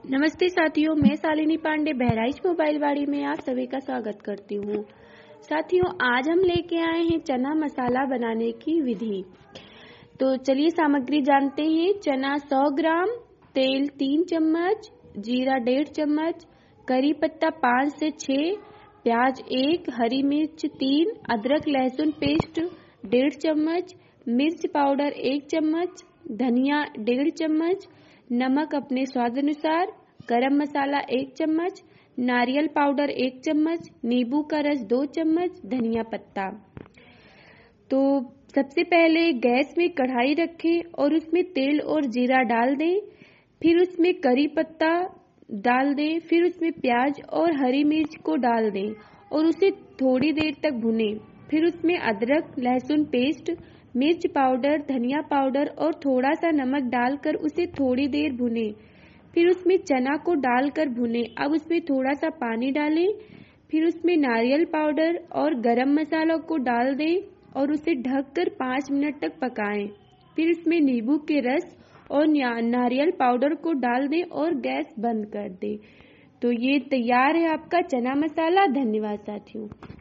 नमस्ते साथियों, मैं शालिनी पांडे बहराइच मोबाइल वाड़ी में आप सभी का स्वागत करती हूँ। साथियों, आज हम लेके आए हैं चना मसाला बनाने की विधि। तो चलिए सामग्री जानते हैं। चना 100 ग्राम, तेल 3 चम्मच, जीरा 1.5 चम्मच, करी पत्ता 5 से 6, प्याज 1, हरी मिर्च 3, अदरक लहसुन पेस्ट 1.5 चम्मच, मिर्च पाउडर 1 चम्मच, धनिया 1.5 चम्मच, नमक अपने स्वाद अनुसार, गरम मसाला 1 चम्मच, नारियल पाउडर 1 चम्मच, नींबू का रस 2 चम्मच, धनिया पत्ता। तो सबसे पहले गैस में कढ़ाई रखें और उसमें तेल और जीरा डाल दें। फिर उसमें करी पत्ता डाल दें। फिर उसमें प्याज और हरी मिर्च को डाल दें और उसे थोड़ी देर तक भुनें। फिर उसमें अदरक लहसुन पेस्ट, मिर्च पाउडर, धनिया पाउडर और थोड़ा सा नमक डालकर उसे थोड़ी देर भुनें। फिर उसमें चना को डालकर भुनें। अब उसमें थोड़ा सा पानी डालें। फिर उसमें नारियल पाउडर और गरम मसाला को डाल दें और उसे ढककर 5 मिनट तक पकाएं। फिर उसमें नींबू के रस और नारियल पाउडर को डाल दें और गैस बंद कर दें। तो ये तैयार है आपका चना मसाला। धन्यवाद साथियों।